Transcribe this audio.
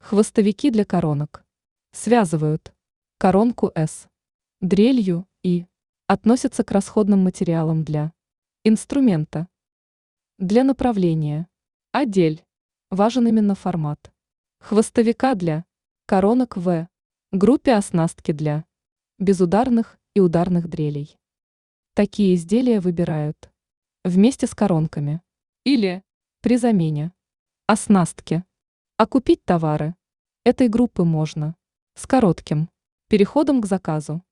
Хвостовики для коронок. Связывают коронку С дрелью и относятся к расходным материалам для инструмента. Для направления. Отдель. Важен именно формат. Хвостовика для коронок В. Группе оснастки для безударных и ударных дрелей. Такие изделия выбирают вместе с коронками или при замене оснастки. А купить товары этой группы можно с коротким переходом к заказу.